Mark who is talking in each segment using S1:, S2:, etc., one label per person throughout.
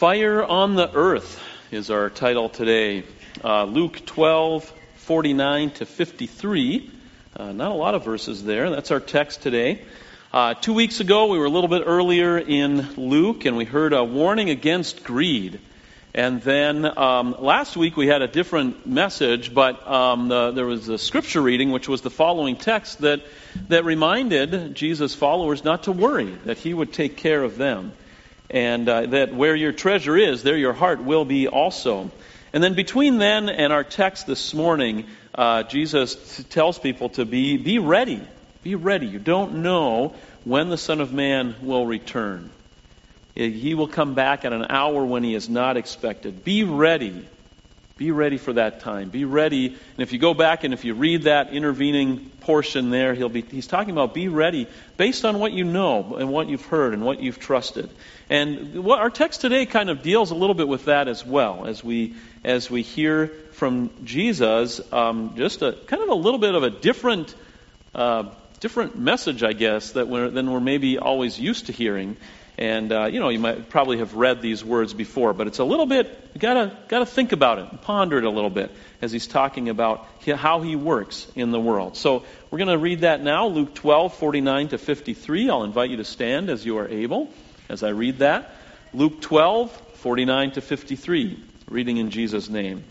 S1: Fire on the Earth is our title today. Luke 12:49 to 53. Not a lot of verses there. That's our text today. 2 weeks ago, we were a little bit earlier in Luke, and we heard a warning against greed. And then last week, we had a different message, but there was a scripture reading, which was the following text that reminded Jesus' followers not to worry, that he would take care of them. And that where your treasure is, there your heart will be also. And then between then and our text this morning, Jesus tells people to be ready. Be ready. You don't know when the Son of Man will return. He will come back at an hour when he is not expected. Be ready. Be ready for that time. Be ready. And if you go back and if you read that intervening portion there, he's talking about be ready based on what you know and what you've heard and what you've trusted. And what our text today kind of deals a little bit with that as well, as we hear from Jesus, just a kind of a little bit of a different message, I guess, than we're maybe always used to hearing. And you might probably have read these words before, but it's a little bit, you gotta think about it and ponder it a little bit as he's talking about how he works in the world. So we're going to read that now, Luke 12:49 to 53. I'll invite you to stand as you are able as I read that. Luke 12:49 to 53, reading in Jesus' name.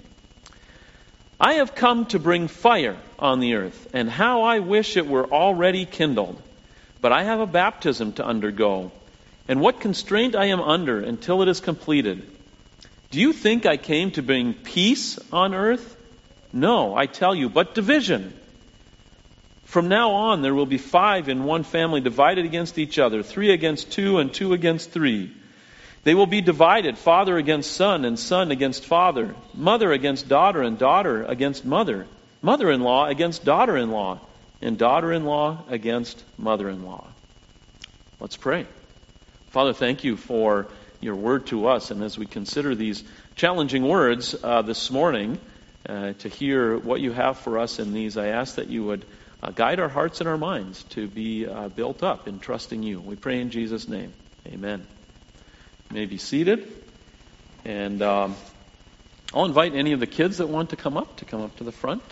S1: I have come to bring fire on the earth, and how I wish it were already kindled. But I have a baptism to undergo, and what constraint I am under until it is completed. Do you think I came to bring peace on earth? No, I tell you, but division. From now on there will be 5 in one family divided against each other, 3 against 2 and 2 against 3. They will be divided, father against son and son against father, mother against daughter and daughter against mother, mother-in-law against daughter-in-law, and daughter-in-law against mother-in-law. Let's pray. Father, thank you for your word to us. And as we consider these challenging words this morning, to hear what you have for us in these, I ask that you would guide our hearts and our minds to be built up in trusting you. We pray in Jesus' name. Amen. You may be seated. And I'll invite any of the kids that want to come up to the front.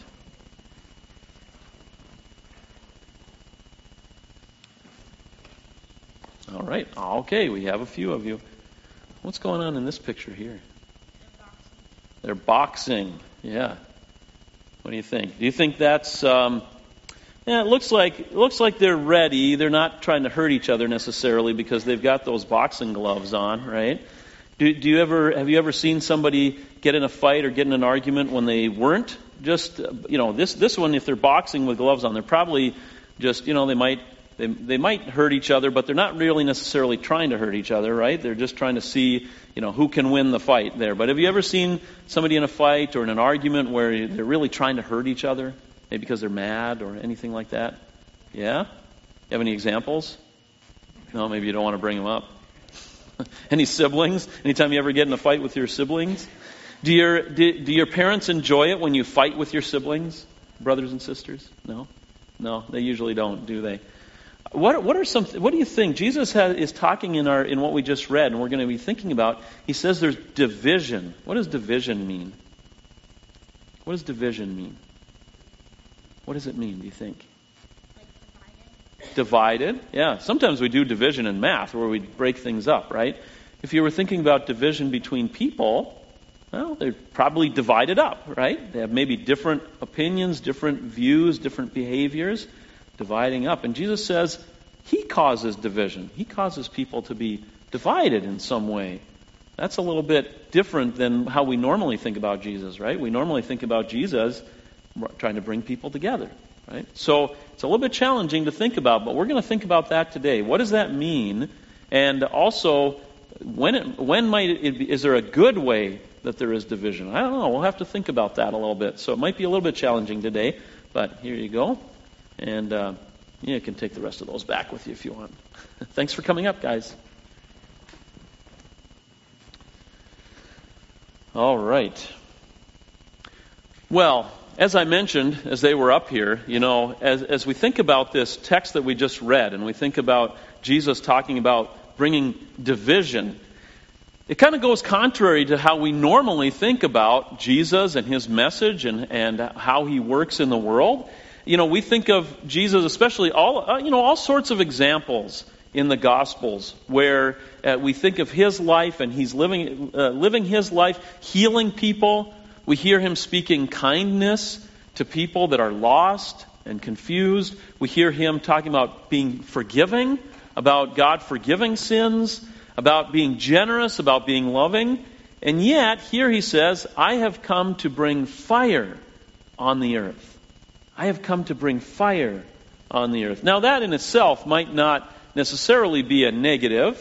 S1: All right. Okay, we have a few of you. What's going on in this picture here? They're boxing. Yeah. What do you think? Do you think that's? It looks like they're ready. They're not trying to hurt each other necessarily because they've got those boxing gloves on, right? Have you ever seen somebody get in a fight or get in an argument when they weren't? Just this one, if they're boxing with gloves on, they're probably just They might hurt each other, but they're not really necessarily trying to hurt each other, right? They're just trying to see, who can win the fight there. But have you ever seen somebody in a fight or in an argument where they're really trying to hurt each other? Maybe because they're mad or anything like that? Yeah? You have any examples? No, maybe you don't want to bring them up. Any siblings? Anytime you ever get in a fight with your siblings? Do your parents enjoy it when you fight with your siblings, brothers and sisters? No? No, they usually don't, do they? What do you think? Jesus is talking in what we just read, and we're going to be thinking about. He says there's division. What does division mean? What does division mean? What does it mean, do you think? Like divided? Yeah. Sometimes we do division in math where we break things up, right? If you were thinking about division between people, well, they're probably divided up, right? They have maybe different opinions, different views, different behaviors. Dividing up. And Jesus says he causes division. He causes people to be divided in some way. That's a little bit different than how we normally think about Jesus, right? We normally think about Jesus trying to bring people together, right? So it's a little bit challenging to think about, but we're going to think about that today. What does that mean? And also, is there a good way that there is division? I don't know. We'll have to think about that a little bit. So it might be a little bit challenging today, but here you go. And you can take the rest of those back with you if you want. Thanks for coming up, guys. All right. Well, as I mentioned, as they were up here, as we think about this text that we just read, and we think about Jesus talking about bringing division, it kind of goes contrary to how we normally think about Jesus and his message and how he works in the world. We think of Jesus, especially all sorts of examples in the Gospels where we think of his life, and he's living his life, healing people. We hear him speaking kindness to people that are lost and confused. We hear him talking about being forgiving, about God forgiving sins, about being generous, about being loving. And yet, here he says, I have come to bring fire on the earth. I have come to bring fire on the earth. Now, that in itself might not necessarily be a negative,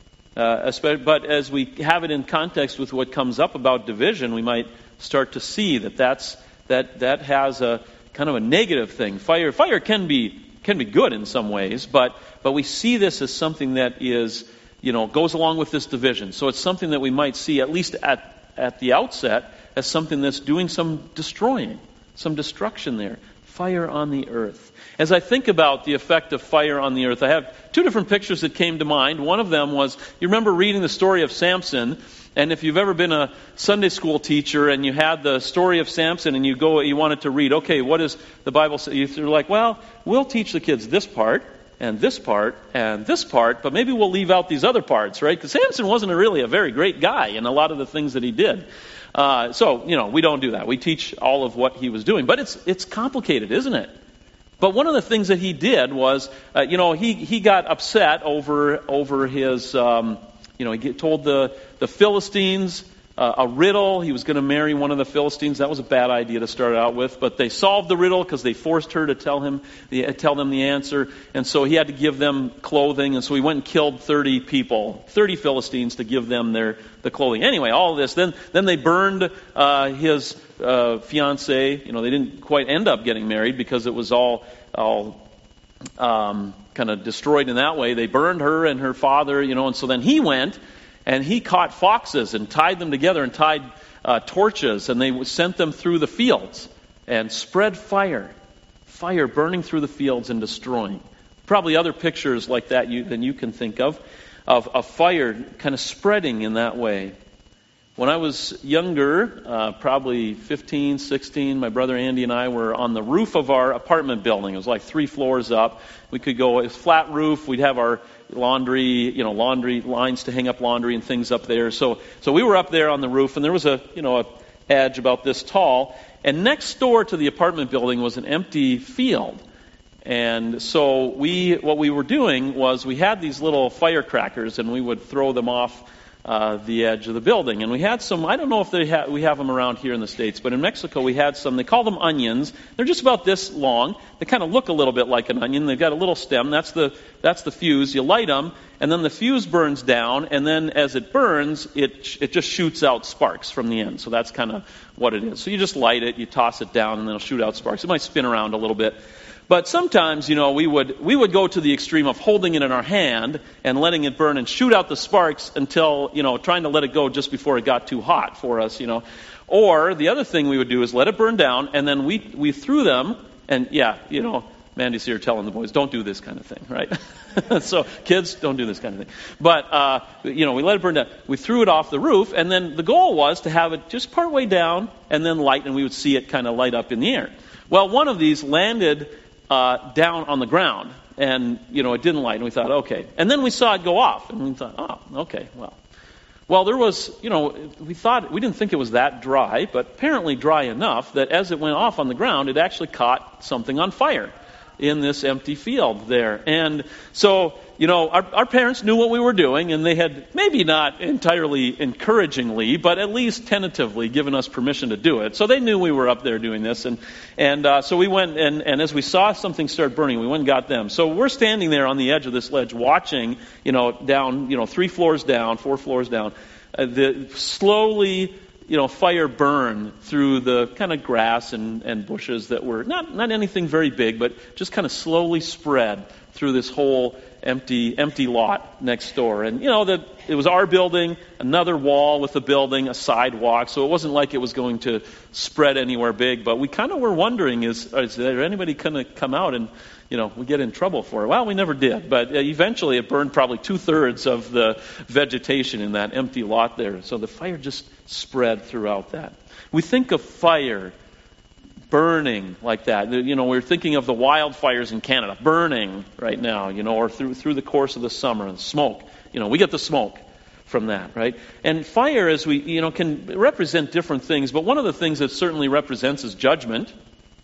S1: but as we have it in context with what comes up about division, we might start to see that has a kind of a negative thing. Fire can be good in some ways, but we see this as something that is, goes along with this division. So it's something that we might see, at least at the outset, as something that's doing some destroying, some destruction there. Fire on the earth. As I think about the effect of fire on the earth, I have two different pictures that came to mind. One of them was, you remember reading the story of Samson, and if you've ever been a Sunday school teacher and you had the story of Samson and you wanted to read, okay, what does the Bible say? You're like, well, we'll teach the kids this part, and this part, and this part, but maybe we'll leave out these other parts, right? Because Samson wasn't really a very great guy in a lot of the things that he did. So we don't do that. We teach all of what he was doing. But it's complicated, isn't it? But one of the things that he did was, he got upset over his, he told the Philistines a riddle. He was going to marry one of the Philistines. That was a bad idea to start out with. But they solved the riddle because they forced her to tell them the answer. And so he had to give them clothing. And so he went and killed 30 Philistines to give them the clothing. Anyway, all of this. Then they burned his fiancée. They didn't quite end up getting married because it was all kind of destroyed in that way. They burned her and her father, and so then he went and he caught foxes and tied them together and tied torches, and they sent them through the fields and spread fire burning through the fields and destroying. Probably other pictures like that than you can think of fire kind of spreading in that way. When I was younger, probably 15, 16, my brother Andy and I were on the roof of our apartment building. It was like 3 floors up. We could go, it was flat roof. We'd have our laundry lines to hang up laundry and things up there. So we were up there on the roof, and there was a edge about this tall. And next door to the apartment building was an empty field. And so what we were doing was we had these little firecrackers, and we would throw them off the edge of the building. And we had some, I don't know if we have them around here in the States, but in Mexico we had some, they call them onions. They're just about this long. They kind of look a little bit like an onion. They've got a little stem. That's the fuse. You light them, and then the fuse burns down, and then as it burns, it just shoots out sparks from the end. So that's kind of what it is. So you just light it, you toss it down, and then it'll shoot out sparks. It might spin around a little bit. But sometimes, we would go to the extreme of holding it in our hand and letting it burn and shoot out the sparks until, trying to let it go just before it got too hot for us, Or the other thing we would do is let it burn down, and then we threw them, and Mandy's here telling the boys, don't do this kind of thing, right? So kids, don't do this kind of thing. But, we let it burn down. We threw it off the roof, and then the goal was to have it just part way down and then light, and we would see it kind of light up in the air. Well, one of these landed down on the ground, and it didn't light, and we thought, okay. And then we saw it go off, and we thought, oh, okay, well, there was, we didn't think it was that dry, but apparently dry enough that as it went off on the ground, it actually caught something on fire in this empty field there. And so, our parents knew what we were doing, and they had maybe not entirely encouragingly, but at least tentatively given us permission to do it. So they knew we were up there doing this, and so we went, and as we saw something start burning, we went and got them. So we're standing there on the edge of this ledge watching, down, 3 floors down, 4 floors down, the slowly fire burn through the kind of grass and bushes that were not anything very big, but just kind of slowly spread through this whole empty lot next door. And, it was our building, another wall with a building, a sidewalk, so it wasn't like it was going to spread anywhere big. But we kind of were wondering, is there anybody going to come out and, we get in trouble for it? Well, we never did. But eventually it burned probably 2/3 of the vegetation in that empty lot there. So the fire just spread throughout that. We think of fire burning like that. We're thinking of the wildfires in Canada burning right now, or through the course of the summer, and smoke. We get the smoke from that, right? And fire, as we, can represent different things, but one of the things that certainly represents is judgment.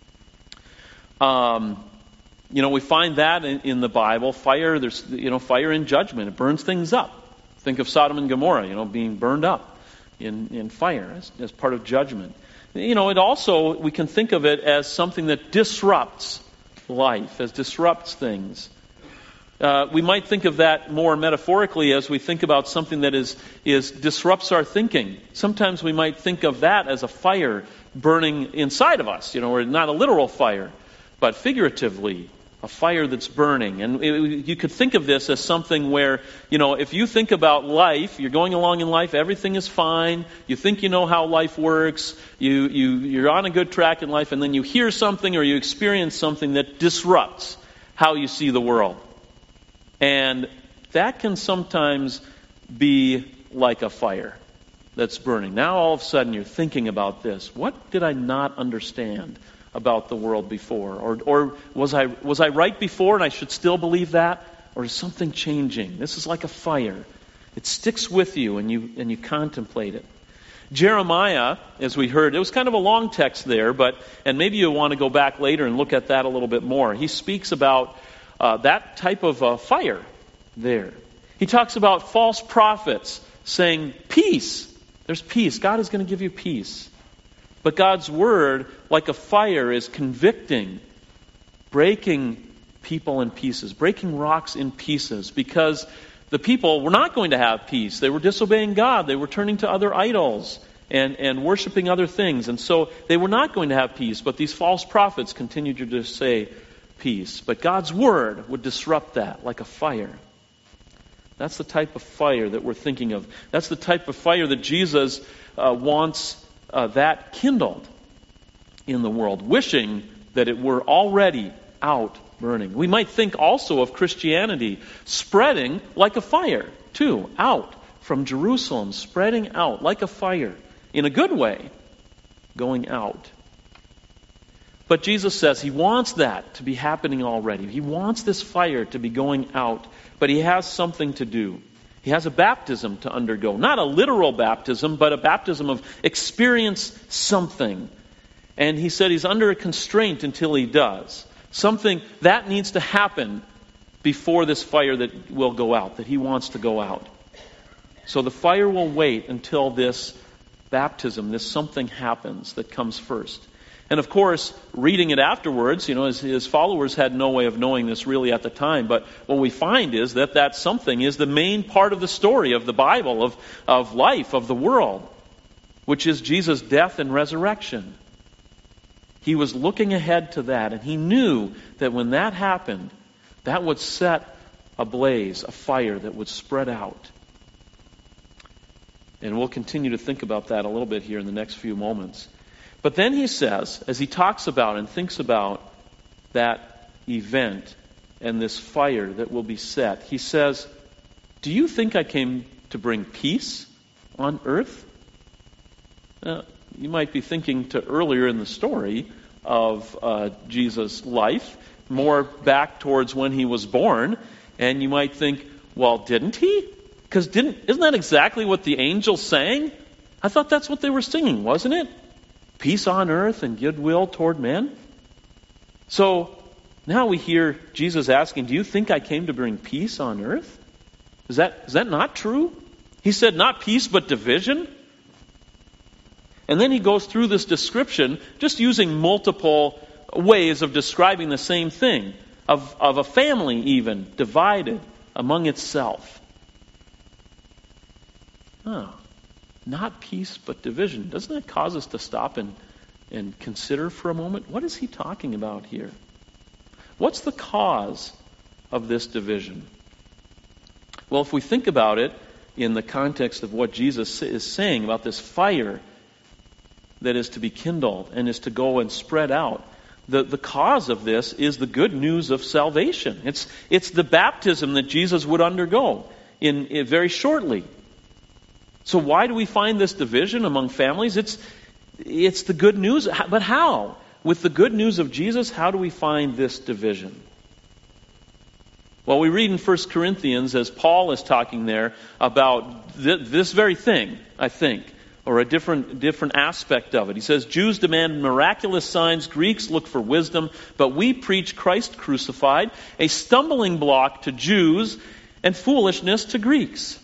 S1: We find that in the Bible. Fire, there's, fire in judgment. It burns things up. Think of Sodom and Gomorrah, being burned up in fire as part of judgment. It also, we can think of it as something that disrupts life, as disrupts things. We might think of that more metaphorically as we think about something that is disrupts our thinking. Sometimes we might think of that as a fire burning inside of us, or not a literal fire, but figuratively, a fire that's burning. And you could think of this as something where, if you think about life, you're going along in life, everything is fine, you think you know how life works, you're on a good track in life, and then you hear something or you experience something that disrupts how you see the world. And that can sometimes be like a fire that's burning. Now all of a sudden you're thinking about this. What did I not understand about the world before? Or was I right before and I should still believe that? Or is something changing? This is like a fire. It sticks with you and you contemplate it. Jeremiah, as we heard, it was kind of a long text there, and maybe you'll want to go back later and look at that a little bit more. He speaks about that type of fire there. He talks about false prophets saying, peace. There's peace. God is going to give you peace. But God's word, like a fire, is convicting, breaking people in pieces, breaking rocks in pieces, because the people were not going to have peace. They were disobeying God. They were turning to other idols and worshiping other things. And so they were not going to have peace. But these false prophets continued to just say peace. But God's word would disrupt that like a fire. That's the type of fire that we're thinking of. That's the type of fire that Jesus wants that kindled in the world, wishing that it were already out burning. We might think also of Christianity spreading like a fire, too, out from Jerusalem, spreading out like a fire, in a good way, going out. But Jesus says He wants that to be happening already. He wants this fire to be going out, but He has something to do. He has a baptism to undergo. Not a literal baptism, but a baptism of experience something. And He said He's under a constraint until He does. Something that needs to happen before this fire that will go out, that He wants to go out. So the fire will wait until this baptism, this something happens that comes first. And of course, reading it afterwards, his followers had no way of knowing this really at the time. But what we find is that something is the main part of the story of the Bible, of life, of the world, which is Jesus' death and resurrection. He was looking ahead to that, and He knew that when that happened, that would set ablaze a fire that would spread out. And we'll continue to think about that a little bit here in the next few moments. But then He says, as He talks about and thinks about that event and this fire that will be set, He says, do you think I came to bring peace on earth? You might be thinking to earlier in the story of Jesus' life, more back towards when He was born, and you might think, well, didn't He? Because isn't that exactly what the angels sang? I thought that's what they were singing, wasn't it? Peace on earth and goodwill toward men. So now we hear Jesus asking, do you think I came to bring peace on earth? Is that not true? He said not peace but division. And then He goes through this description, just using multiple ways of describing the same thing, of a family even divided among itself. Oh. Not peace, but division. Doesn't that cause us to stop and consider for a moment? What is He talking about here? What's the cause of this division? Well, if we think about it in the context of what Jesus is saying about this fire that is to be kindled and is to go and spread out, the cause of this is the good news of salvation. It's the baptism that Jesus would undergo in very shortly. So why do we find this division among families? It's the good news. But how? With the good news of Jesus, how do we find this division? Well, we read in 1 Corinthians, as Paul is talking there, about this very thing, I think, or a different aspect of it. He says, Jews demand miraculous signs, Greeks look for wisdom, but we preach Christ crucified, a stumbling block to Jews and foolishness to Greeks.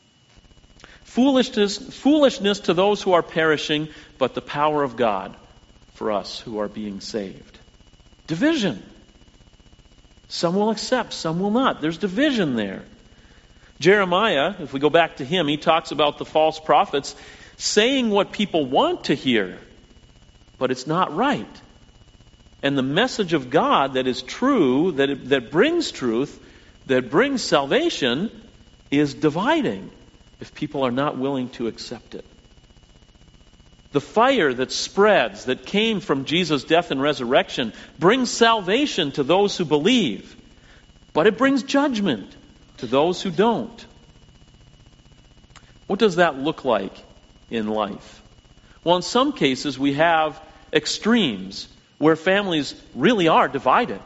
S1: Foolishness to those who are perishing, but the power of God for us who are being saved. Division. Some will accept, some will not. There's division there. Jeremiah, if we go back to him, he talks about the false prophets saying what people want to hear, but it's not right. And the message of God that is true, that brings truth, that brings salvation, is dividing if people are not willing to accept it. The fire that spreads, that came from Jesus' death and resurrection, brings salvation to those who believe, but it brings judgment to those who don't. What does that look like in life? Well, in some cases we have extremes where families really are divided,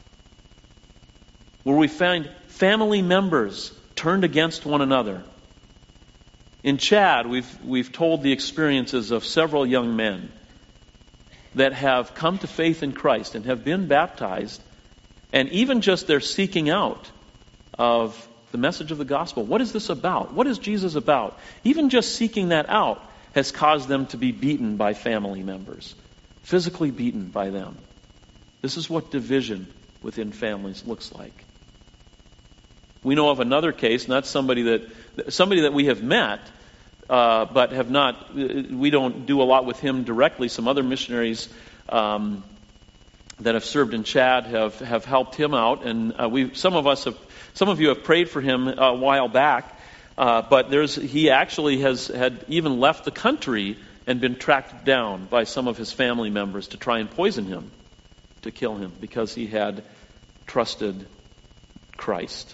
S1: where we find family members turned against one another. In Chad, we've told the experiences of several young men that have come to faith in Christ and have been baptized, and even just their seeking out of the message of the gospel. What is this about? What is Jesus about? Even just seeking that out has caused them to be beaten by family members, physically beaten by them. This is what division within families looks like. We know of another case, not somebody that we have met, but have not. We don't do a lot with him directly. Some other missionaries that have served in Chad have helped him out, and some of you have prayed for him a while back. But he actually had even left the country and been tracked down by some of his family members to try and poison him, to kill him, because he had trusted Christ.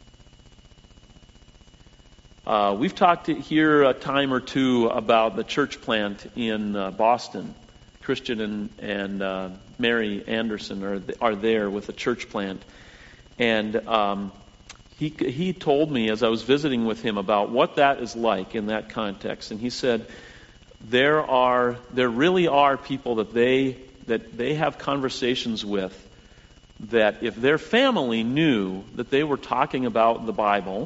S1: We've talked here a time or two about the church plant in Boston. Christian and Mary Anderson are there with a church plant, and he told me as I was visiting with him about what that is like in that context, and he said there really are people that they have conversations with that if their family knew that they were talking about the Bible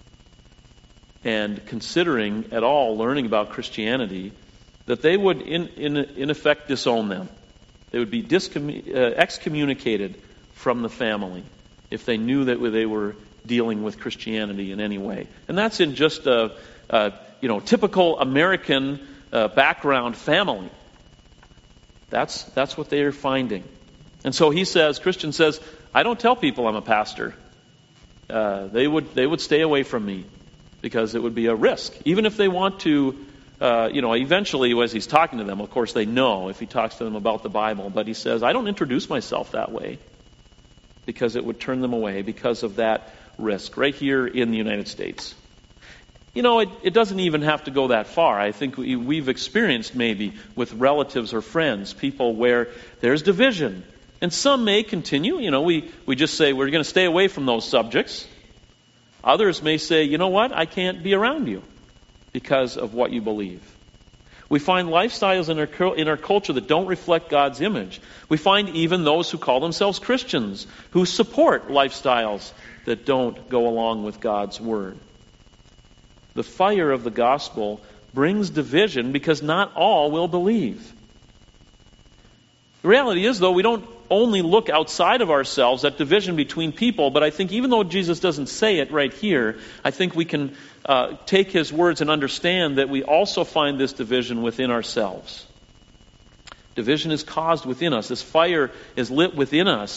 S1: and considering at all learning about Christianity, that they would in effect disown them. They would be excommunicated from the family if they knew that they were dealing with Christianity in any way. And that's in just a typical American background family. That's what they are finding. And so Christian says, I don't tell people I'm a pastor. They would stay away from me, because it would be a risk. Even if they want to, eventually as he's talking to them, of course they know if he talks to them about the Bible, but he says, I don't introduce myself that way, because it would turn them away because of that risk, right here in the United States. It doesn't even have to go that far. I think we've experienced maybe with relatives or friends, people where there's division. And some may continue, we just say we're going to stay away from those subjects. Others may say, you know what, I can't be around you because of what you believe. We find lifestyles in our culture that don't reflect God's image. We find even those who call themselves Christians who support lifestyles that don't go along with God's Word. The fire of the gospel brings division because not all will believe. The reality is, though, we don't only look outside of ourselves at division between people, but I think even though Jesus doesn't say it right here, I think we can take his words and understand that we also find this division within ourselves. Division is caused within us. This fire is lit within us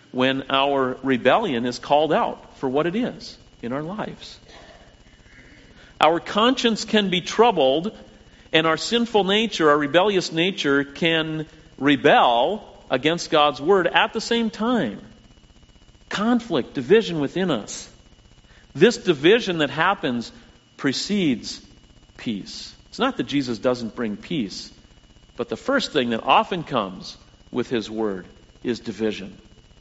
S1: when our rebellion is called out for what it is in our lives. Our conscience can be troubled, and our sinful nature, our rebellious nature, can rebel against God's word at the same time. Conflict, division within us. This division that happens precedes peace. It's not that Jesus doesn't bring peace, but the first thing that often comes with his word is division.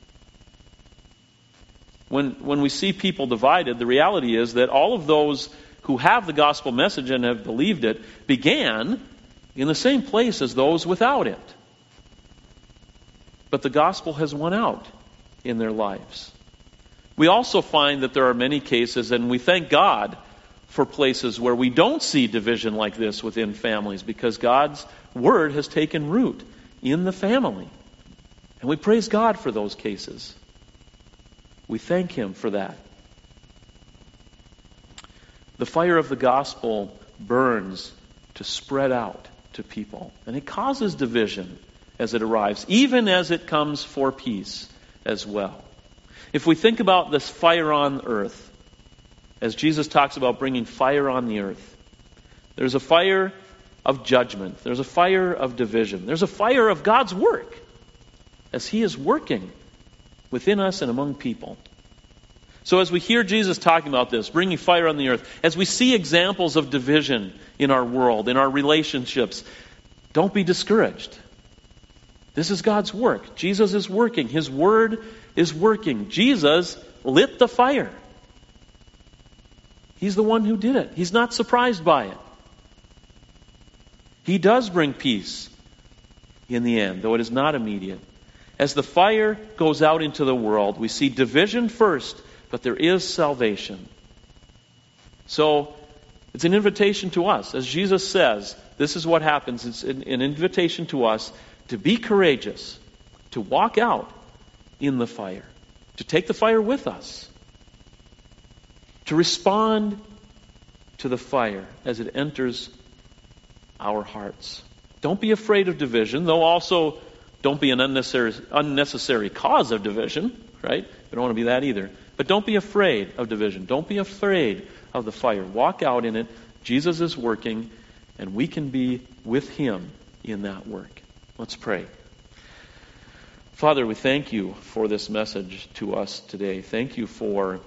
S1: When we see people divided, the reality is that all of those who have the gospel message and have believed it began in the same place as those without it. But the gospel has won out in their lives. We also find that there are many cases, and we thank God for places where we don't see division like this within families, because God's word has taken root in the family. And we praise God for those cases. We thank him for that. The fire of the gospel burns to spread out to people, and it causes division as it arrives, even as it comes for peace as well. If we think about this fire on earth, as Jesus talks about bringing fire on the earth, there's a fire of judgment. There's a fire of division. There's a fire of God's work as he is working within us and among people. So as we hear Jesus talking about this, bringing fire on the earth, as we see examples of division in our world, in our relationships, don't be discouraged. This is God's work. Jesus is working. His word is working. Jesus lit the fire. He's the one who did it. He's not surprised by it. He does bring peace in the end, though it is not immediate. As the fire goes out into the world, we see division first, but there is salvation. So it's an invitation to us. As Jesus says, this is what happens. It's an invitation to us to be courageous, to walk out in the fire, to take the fire with us, to respond to the fire as it enters our hearts. Don't be afraid of division, though also don't be an unnecessary cause of division, right? We don't want to be that either. But don't be afraid of division. Don't be afraid of the fire. Walk out in it. Jesus is working, and we can be with him in that work. Let's pray. Father, we thank you for this message to us today. Thank you for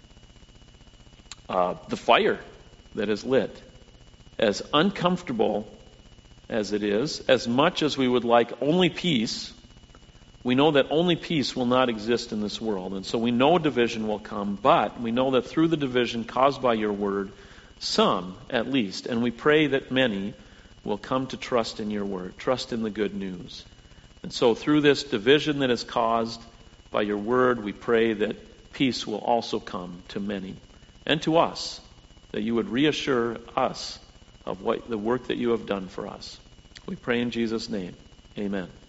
S1: the fire that is lit. As uncomfortable as it is, as much as we would like only peace, we know that only peace will not exist in this world. And so we know division will come, but we know that through the division caused by your word, some at least, and we pray that many will come to trust in your word, trust in the good news. And so through this division that is caused by your word, we pray that peace will also come to many and to us, that you would reassure us of what the work that you have done for us. We pray in Jesus' name. Amen.